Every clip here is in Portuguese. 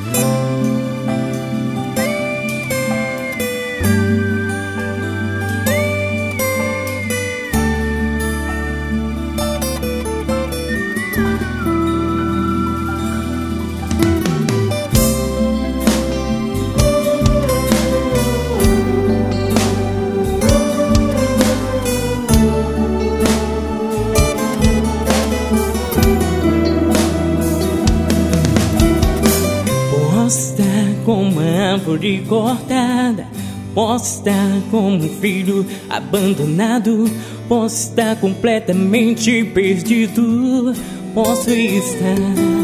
Posta como uma árvore cortada, posta como um filho abandonado, posso estar completamente perdido, posso estar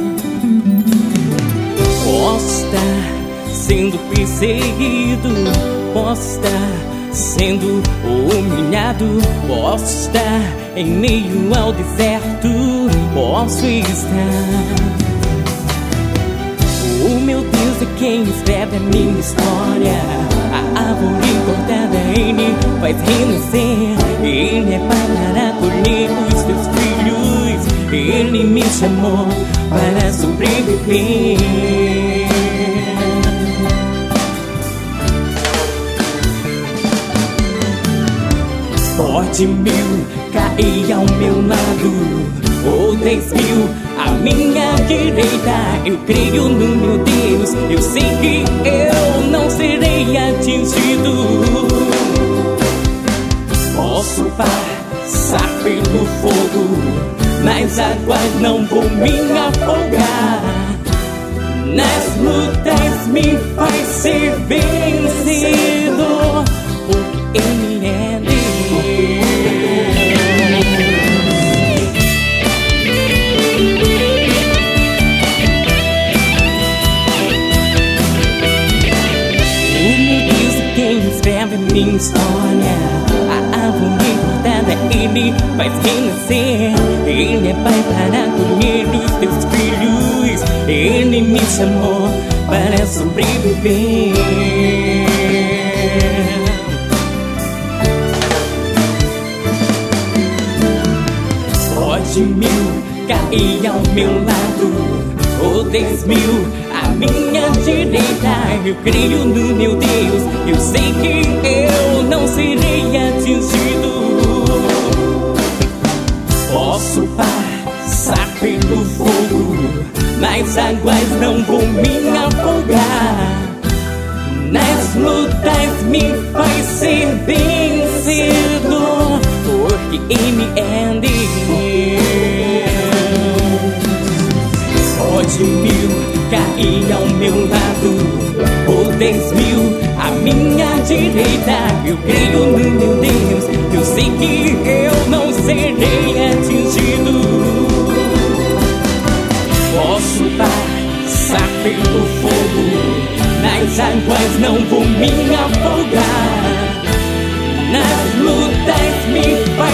sendo perseguido, posso estar sendo humilhado, posso estar em meio ao deserto, posso estar. O meu Deus é quem escreve a minha história. A árvore cortada Ele faz renascer. Ele é para colher os teus filhos. Ele me chamou para sobreviver. Pode 1000 cair ao meu lado, ou 10.000 à minha direita. Eu creio no meu Deus, eu sei que eu não serei atingido. Posso passar pelo fogo, nas águas não vou me afogar. Nas lutas me faz ser vencedor, porque Ele é Deus. Escreve minha história. A árvore cortada Ele faz renascer. Ele é Pai para colher os teus filhos. Ele me chamou para sobreviver. Pode 1000 cair ao meu lado, ou 10.000 à minha direita. Eu creio no meu Deus, eu sei que eu não serei atingido. Posso passar pelo fogo, nas águas não vou me afogar. Nas lutas me faz ser vencedor, porque Ele é Deus. Pode 1000 cair ao meu lado, ou 10.000 à minha direita. Eu creio no meu Deus, eu sei que eu não serei atingido. Posso passar pelo fogo, nas águas não vou me afogar. Nas lutas me faz